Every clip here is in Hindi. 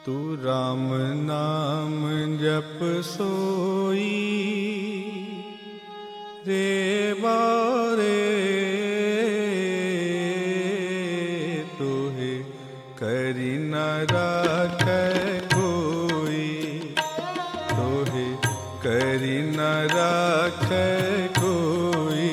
तू राम नाम जप सोई रे बारे तोहे करी न राखै कोई, तोहे करी न राखै कोई।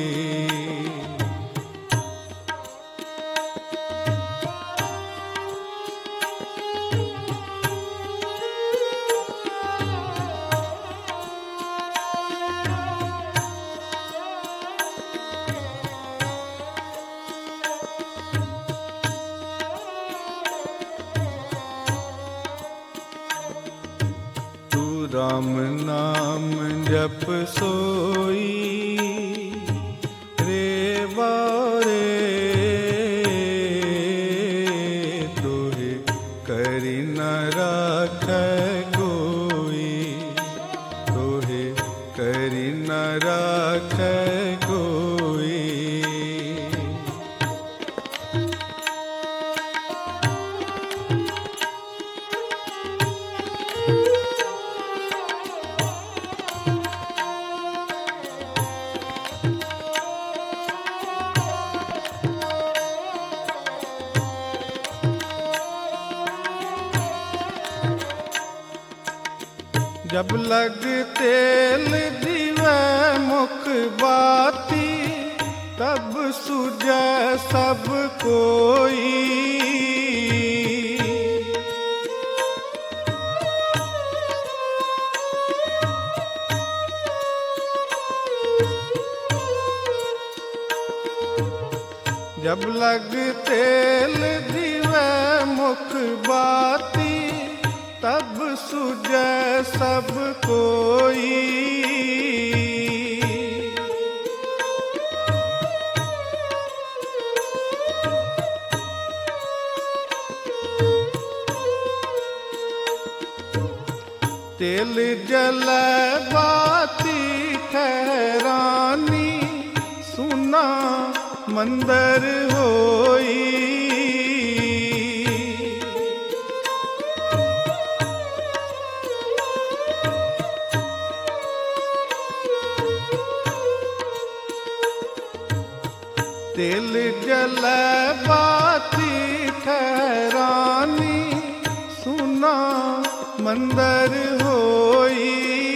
राम नाम जप सोई रे बारे तोहे करी न राखै कोई, तोहे करी न राखै कोई। जब लग तेल दिवै मुख बाती, तब सुझै सब कोई। जब लग तेल दिवै मुख बाती, तब सुझै सब कोई। तेल जलै बाती ठहरानी, सुना मंदर होई। तेल जलै बाती ठहरानी, सुना मंदर होई।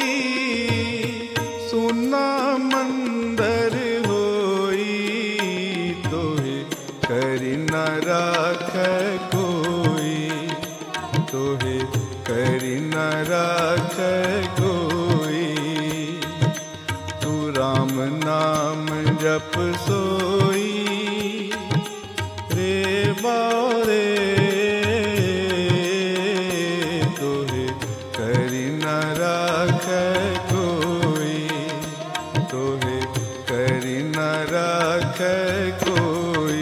सुना मंदर होई, तोहे करी न राखै कोई, तोहे करी न राखै कोई। तू राम नाम जप सोई रे बारे तोहे करी न राखै कोई, तोहे करी न राखै कोई।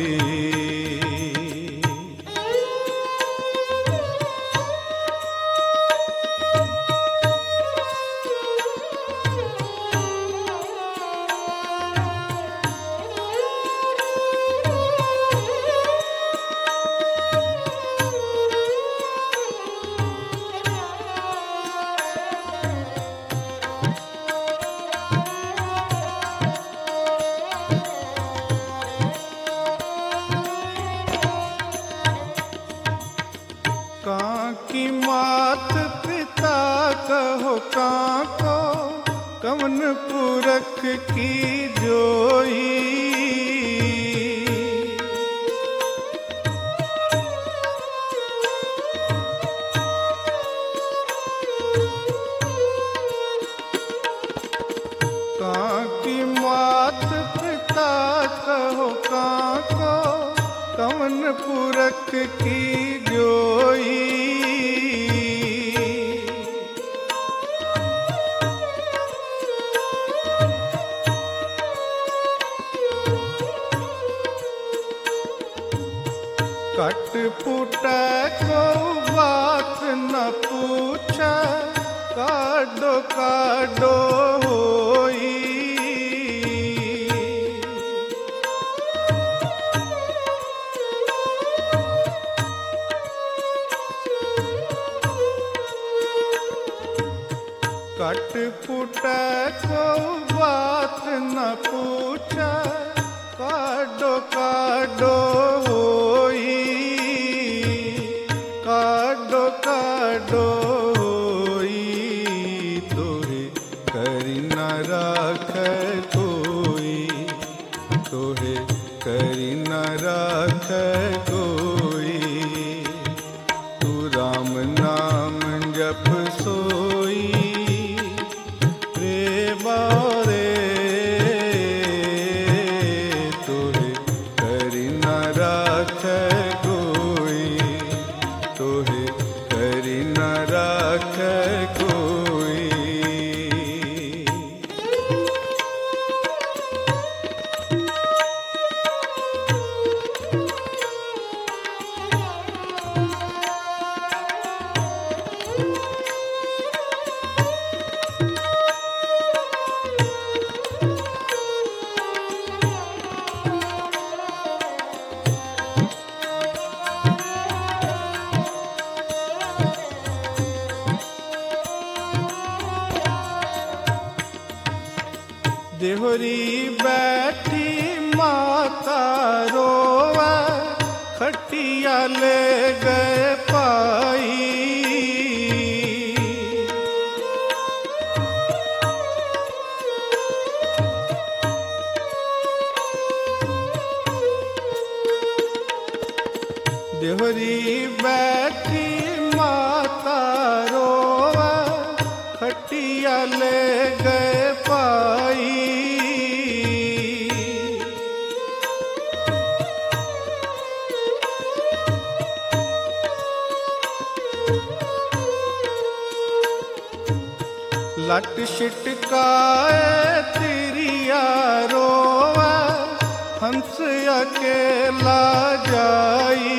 कांकी मात पिता कहो कांको, कवन पुरख की जोई। कांकी मात पिता कहो कांको, कवन पुरख की जोई। कट पुटै को बात न पूछै, काडो काडो होई। फूटे को बात न पूछे, काडो काडो होई, काडो काडो होई, तोहे करी न राखे कोई, तोहे करी न राखे कोई। तू राम नाम जप सोई, रे बारे तोहे करी न राखे कोई, तोहे करी न राखे कोई। देहरी बैठी माता रोवे, खटिया ले गए पाई। देहरी बैठी माता रोवे, खटिया ले गए पाई। लट छिटकाए तिरिया रोवे, हंस अकेला जाई।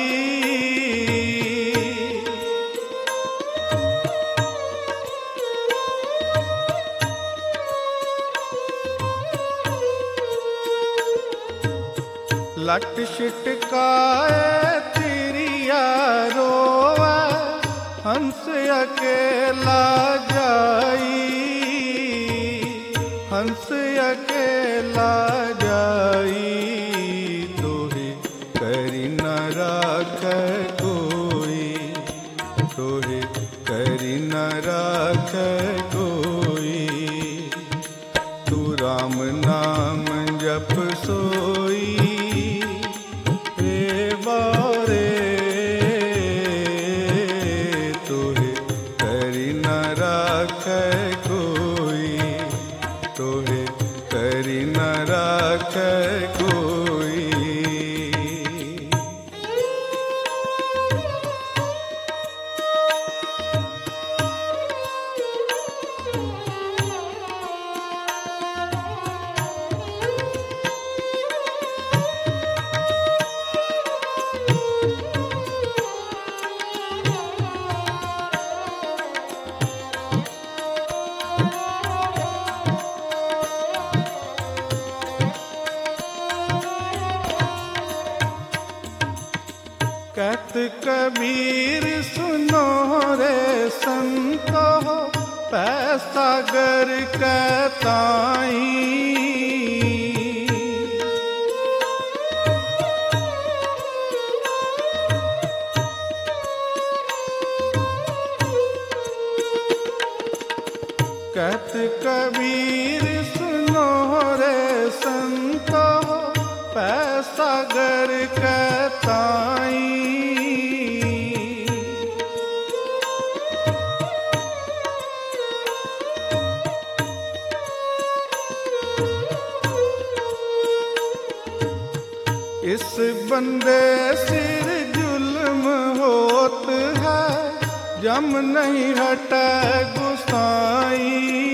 लट छिटकाए तिरिया रोवे, हंस अकेला जाई, हंस अकेला जाई। तोहे करी न राखे कोई, तोहे करी न राखे कोई। तू राम नाम जप सोई, रे बारे तोहे करी न राखे कोई, तोहे करी न राखे कोई। कहत कबीर सुनो रे संतो, पैसा गर कहताई। कहत कबीर सुनो रे संतो, पैसा गर कहताई। इस बंदे सिर जुल्म होत है, जम नहीं हटे गुसाई।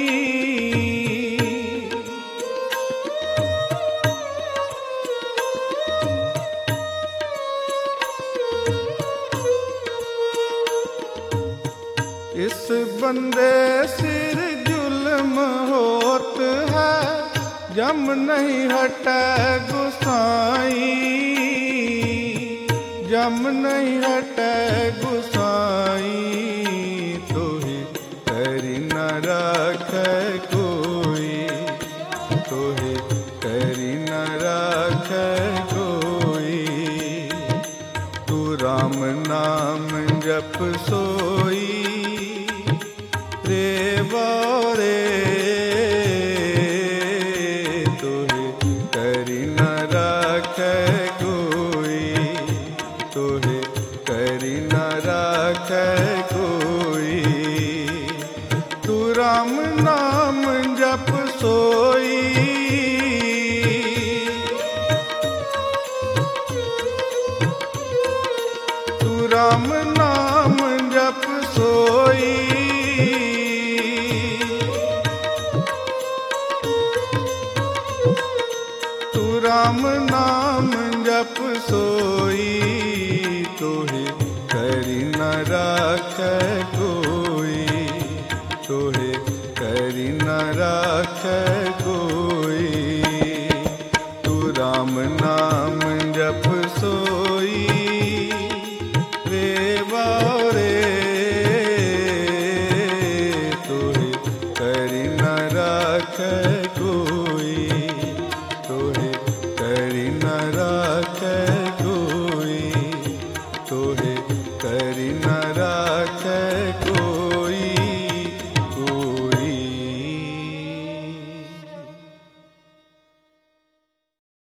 इस बंदे सिर जुल्म होत है, जम नहीं हटे गुसाई, जम नहीं हटे गुसाई। तोहे करी न राखे कोई, सोई। तू राम नाम जप सोई। तू राम नाम जप सोई। तोहे करी न राखै कोई। तोहे करी न राखै कोई। तू राम नाम जप सोई। रे बारे तोहे करी न राखै